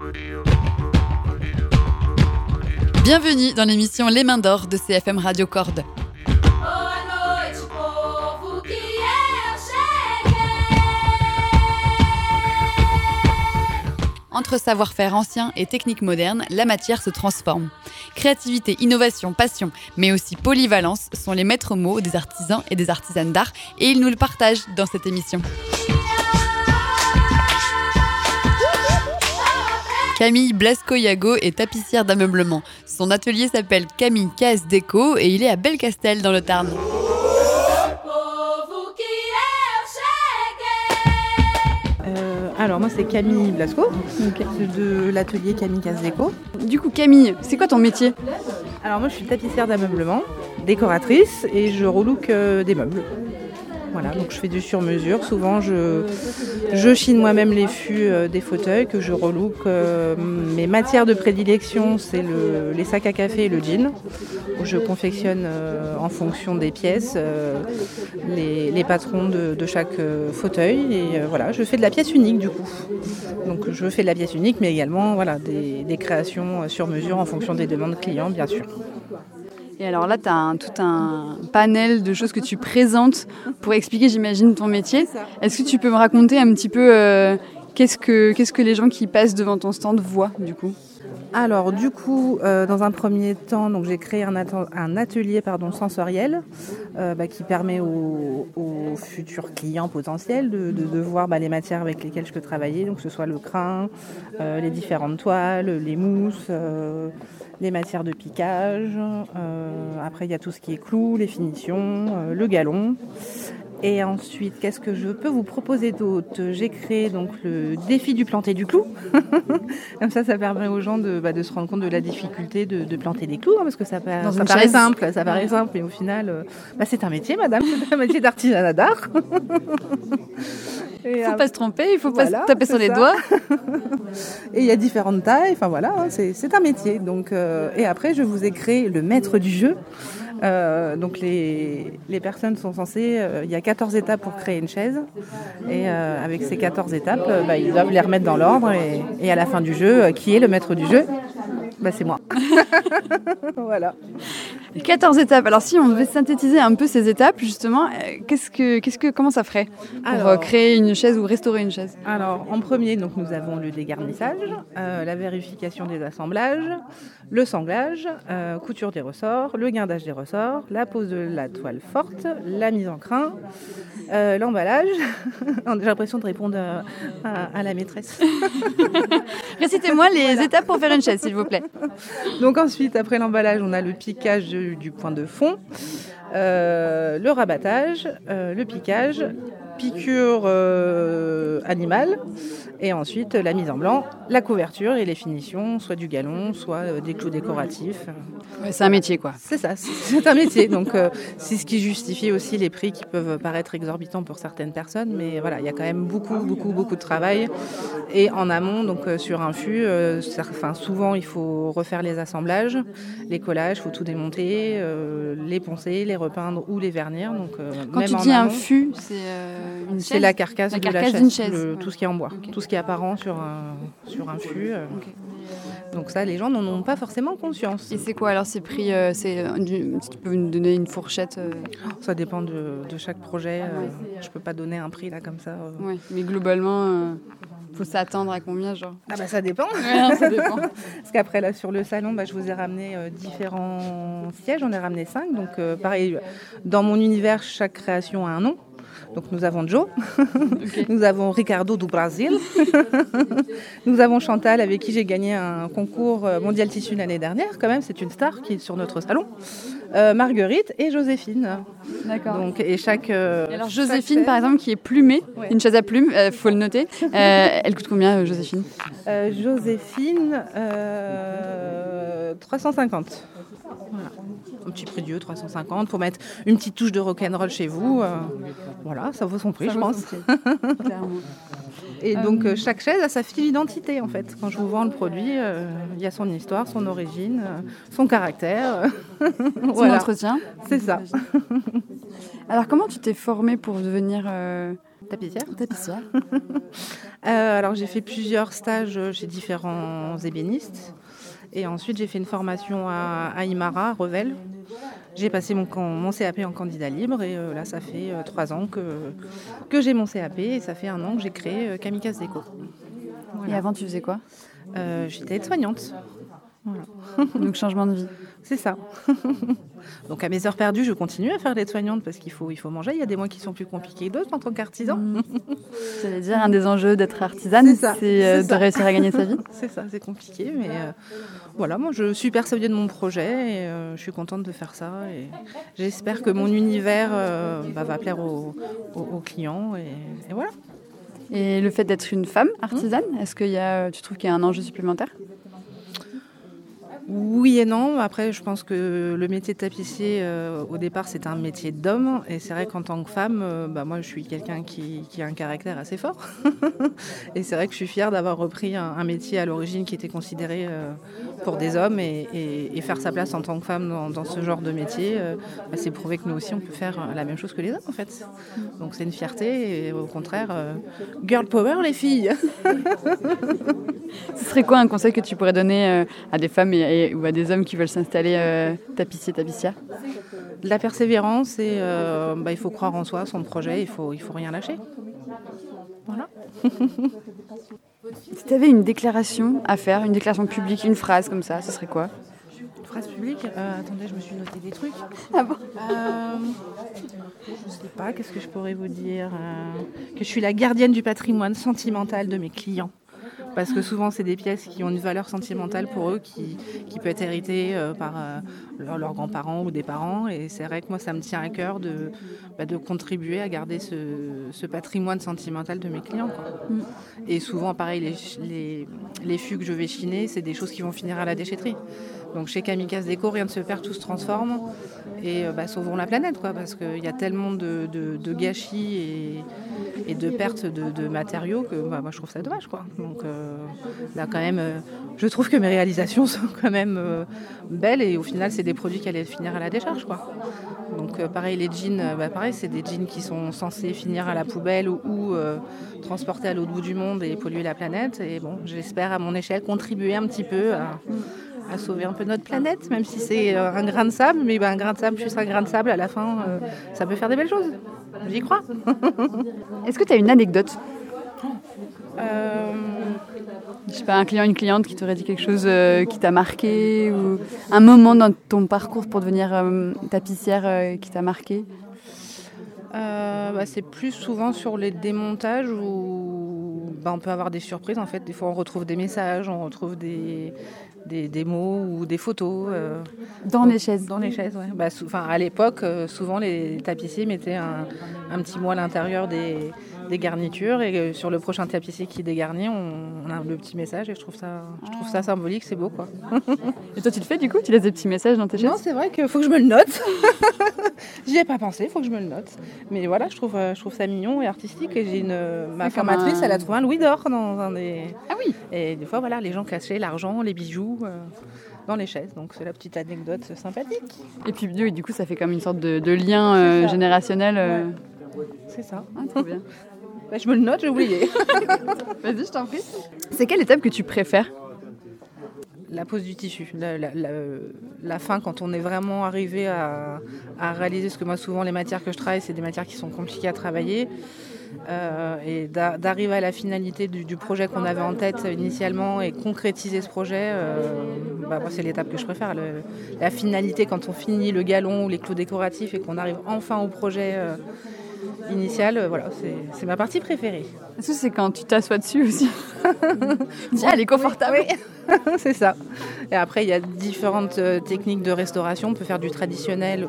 Bienvenue dans l'émission Les Mains d'Or de CFM Radio Corde. Entre savoir-faire ancien et techniques modernes, la matière se transforme. Créativité, innovation, passion, mais aussi polyvalence sont les maîtres mots des artisans et des artisanes d'art et ils nous le partagent dans cette émission. Camille Blasco-Yago est tapissière d'ameublement. Son atelier s'appelle Camille Case Déco et il est à Belcastel dans le Tarn. Alors moi c'est Camille Blasco, de l'atelier Camille Case Déco. Du coup Camille, c'est quoi ton métier ? Alors moi je suis tapissière d'ameublement, décoratrice et je relook des meubles. Voilà, donc je fais du sur-mesure. Souvent je chine moi-même les fûts des fauteuils que je relook. Mes matières de prédilection c'est les sacs à café et le jean. Où je confectionne en fonction des pièces les patrons de chaque fauteuil et voilà, je fais de la pièce unique du coup. Donc je fais de la pièce unique mais également voilà, des créations sur mesure en fonction des demandes clients bien sûr. Et alors là, tu as tout un panel de choses que tu présentes pour expliquer, j'imagine, ton métier. Est-ce que tu peux me raconter un petit peu qu'est-ce que les gens qui passent devant ton stand voient du coup ? Alors du coup, dans un premier temps, donc, j'ai créé un atelier sensoriel qui permet aux futurs clients potentiels de voir les matières avec lesquelles je peux travailler, donc que ce soit le crin, les différentes toiles, les mousses, les matières de piquage. Après, il y a tout ce qui est clous, les finitions, le galon. Et ensuite, qu'est-ce que je peux vous proposer d'autre ? J'ai créé donc le défi du planter du clou. Comme ça permet aux gens de se rendre compte de la difficulté de planter des clous, parce que ça paraît simple, mais au final, c'est un métier, madame, c'est un métier d'artisanat d'art. Il ne faut pas se tromper, il ne faut pas se taper sur les doigts. Et il y a différentes tailles, c'est un métier. Donc, et après, je vous ai créé le maître du jeu. Donc les personnes sont censées, il y a 14 étapes pour créer une chaise et avec ces 14 étapes, ils doivent les remettre dans l'ordre et à la fin du jeu, qui est le maître du jeu ? C'est moi. Voilà. 14 étapes. Alors si on devait synthétiser un peu ces étapes, justement, comment ça ferait pour créer une chaise ou restaurer une chaise ? Alors en premier, donc, nous avons le dégarnissage, la vérification des assemblages, le sanglage, couture des ressorts, le guindage des ressorts, la pose de la toile forte, la mise en crin, l'emballage. J'ai l'impression de répondre à la maîtresse. Récitez-moi les étapes pour faire une chaise, s'il vous plaît. Donc ensuite, après l'emballage, on a le piquage du point de fond, le rabattage, le piquage, piqûre animale, et ensuite la mise en blanc, la couverture et les finitions, soit du galon, soit des clous décoratifs. Ouais, c'est un métier, quoi. C'est ça, c'est un métier. Donc c'est ce qui justifie aussi les prix qui peuvent paraître exorbitants pour certaines personnes, mais voilà, il y a quand même beaucoup de travail. Et en amont, donc sur un fût, souvent il faut refaire les assemblages, les collages, il faut tout démonter, les poncer, les repeindre ou les vernir. Donc, quand tu dis un fût, c'est une chaise ? C'est la carcasse de la chaise, d'une chaise. Tout ce qui est en bois, tout ce qui est apparent sur un fût. Okay. Donc ça, les gens n'en ont pas forcément conscience. Et c'est quoi alors ces prix tu peux nous donner une fourchette Ça dépend de chaque projet. Je peux pas donner un prix là comme ça. Ouais, mais globalement, faut s'attendre à combien genre ? Ça dépend. Ouais, ça dépend. Parce qu'après là sur le salon, je vous ai ramené différents sièges. J'en ai ramené 5. Donc pareil, dans mon univers, chaque création a un nom. Donc nous avons Joe, okay. Nous avons Ricardo do Brasil, nous avons Chantal avec qui j'ai gagné un concours mondial tissu l'année dernière, quand même, c'est une star qui est sur notre salon, Marguerite et Joséphine. D'accord. Donc, et alors Joséphine par exemple qui est plumée, ouais. Une chaise à plumes, faut le noter, elle coûte combien Joséphine ? Joséphine, 350. Voilà. Un petit prix Dieu, 350, pour mettre une petite touche de rock'n'roll chez vous. Voilà, ça vaut son prix, je pense. Et donc, chaque chaise a sa fine identité, en fait. Quand je vous vends le produit, il y a son histoire, son origine, son caractère. Son entretien. C'est ça. Alors, comment tu t'es formée pour devenir Tapissière. Tapissière. Alors j'ai fait plusieurs stages chez différents ébénistes. Et ensuite j'ai fait une formation à Imara, à Revel. J'ai passé mon CAP en candidat libre et là ça fait 3 ans que j'ai mon CAP et ça fait 1 an que j'ai créé Kamikaze Déco. Voilà. Et avant tu faisais quoi? J'étais aide-soignante. Voilà. Donc changement de vie. C'est ça. Donc à mes heures perdues, je continue à faire l'aide-soignante parce qu'il faut manger. Il y a des mois qui sont plus compliqués que d'autres en tant qu'artisan. J'allais dire, un des enjeux d'être artisane, c'est de réussir à gagner sa vie. C'est ça, c'est compliqué. Mais voilà, moi je suis persuadée de mon projet et je suis contente de faire ça. Et j'espère que mon univers va plaire aux clients. Et voilà. Et le fait d'être une femme artisane, est-ce que tu trouves qu'il y a un enjeu supplémentaire ? Oui et non. Après, je pense que le métier de tapissier, au départ, c'est un métier d'homme. Et c'est vrai qu'en tant que femme, moi, je suis quelqu'un qui a un caractère assez fort. Et c'est vrai que je suis fière d'avoir repris un métier à l'origine qui était considéré pour des hommes. Et faire sa place en tant que femme dans ce genre de métier, c'est prouver que nous aussi, on peut faire la même chose que les hommes, en fait. Donc c'est une fierté. Et au contraire, girl power, les filles. Ce serait quoi un conseil que tu pourrais donner à des femmes ou à des hommes qui veulent s'installer tapissière ? La persévérance et il faut croire en soi, son projet, il faut rien lâcher. Voilà. Si tu avais une déclaration à faire, une déclaration publique, une phrase comme ça, ce serait quoi ? Une phrase publique ? Attendez, je me suis noté des trucs. Ah bon ? Je sais pas, qu'est-ce que je pourrais vous dire ? Que je suis la gardienne du patrimoine sentimental de mes clients. Parce que souvent, c'est des pièces qui ont une valeur sentimentale pour eux, qui peut être héritée par leurs grands-parents ou des parents. Et c'est vrai que moi, ça me tient à cœur de contribuer à garder ce patrimoine sentimental de mes clients, quoi. Et souvent, pareil, les fûts que je vais chiner, c'est des choses qui vont finir à la déchetterie. Donc chez Kamikaze Déco, rien ne se perd, tout se transforme. Et sauvons la planète, quoi, parce qu'il y a tellement de gâchis et de pertes de matériaux que moi je trouve ça dommage, quoi. Donc là quand même, je trouve que mes réalisations sont quand même belles et au final c'est des produits qui allaient finir à la décharge, quoi. Donc pareil, les jeans, pareil, c'est des jeans qui sont censés finir à la poubelle ou transportés à l'autre bout du monde et polluer la planète. Et bon, j'espère à mon échelle contribuer un petit peu à sauver un peu notre planète, même si c'est un grain de sable, mais un grain de sable plus un grain de sable, à la fin, ça peut faire des belles choses. J'y crois. Est-ce que tu as une anecdote ? Je sais pas, un client, une cliente qui t'aurait dit quelque chose qui t'a marqué, ou un moment dans ton parcours pour devenir tapissière qui t'a marqué ? C'est plus souvent sur les démontages où on peut avoir des surprises, en fait. Des fois on retrouve des messages, on retrouve des mots ou des photos. Dans les chaises. Dans les chaises, ouais. À l'époque, souvent les tapissiers mettaient un petit mot à l'intérieur des garnitures et sur le prochain tapissier qui dégarnit, on a le petit message et je trouve ça symbolique, c'est beau, quoi. Et toi tu le fais du coup ? Tu laisses des petits messages dans tes chaises ? Non, c'est vrai qu'il faut que je me le note. J'y ai pas pensé, il faut que je me le note. Mais voilà, je trouve ça mignon et artistique et ma formatrice, elle a trouvé un louis d'or dans un des... Ah oui. Et des fois, voilà, les gens cachaient l'argent, les bijoux dans les chaises. Donc c'est la petite anecdote sympathique. Et puis du coup, ça fait comme une sorte de lien générationnel. Ouais. C'est ça. Ah, trop bien. Je me le note, j'ai oublié. Vas-y, je t'en prie. C'est quelle étape que tu préfères ? La pose du tissu, la fin, quand on est vraiment arrivé à réaliser, parce que moi souvent les matières que je travaille, c'est des matières qui sont compliquées à travailler, et d'arriver à la finalité du projet qu'on avait en tête initialement et concrétiser ce projet, moi c'est l'étape que je préfère, la finalité quand on finit le galon ou les clous décoratifs et qu'on arrive enfin au projet initial, voilà, c'est ma partie préférée. Est-ce que c'est quand tu t'assois dessus aussi ? Tiens, elle est confortable. Oui. C'est ça. Et après, il y a différentes techniques de restauration. On peut faire du traditionnel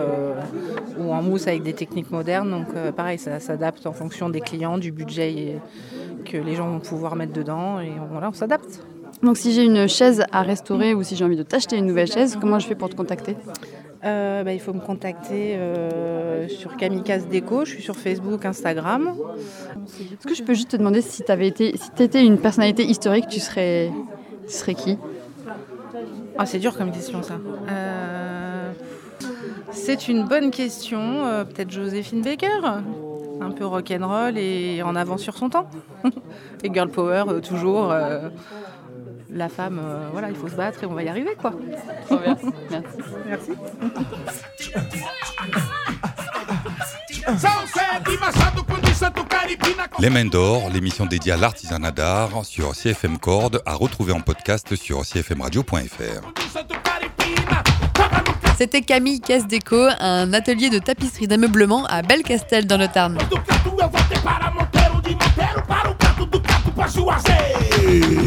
ou en mousse avec des techniques modernes. Donc pareil, ça s'adapte en fonction des clients, du budget que les gens vont pouvoir mettre dedans. Et voilà, on s'adapte. Donc si j'ai une chaise à restaurer ou si j'ai envie de t'acheter une nouvelle chaise, comment je fais pour te contacter ? Il faut me contacter sur Kamikaze Déco. Je suis sur Facebook, Instagram. Est-ce que je peux juste te demander si tu étais une personnalité historique, tu serais qui ? C'est dur comme question, ça. C'est une bonne question. Peut-être Joséphine Baker ? un peu rock'n'roll et en avant sur son temps. Et girl power, toujours. La femme, voilà, il faut se battre et on va y arriver, quoi. Trop bien. Merci. Les Mains d'Or, l'émission dédiée à l'artisanat d'art sur CFM Corde, à retrouver en podcast sur cfmradio.fr. C'était Camille Casse-Déco, un atelier de tapisserie d'ameublement à Belcastel dans le Tarn.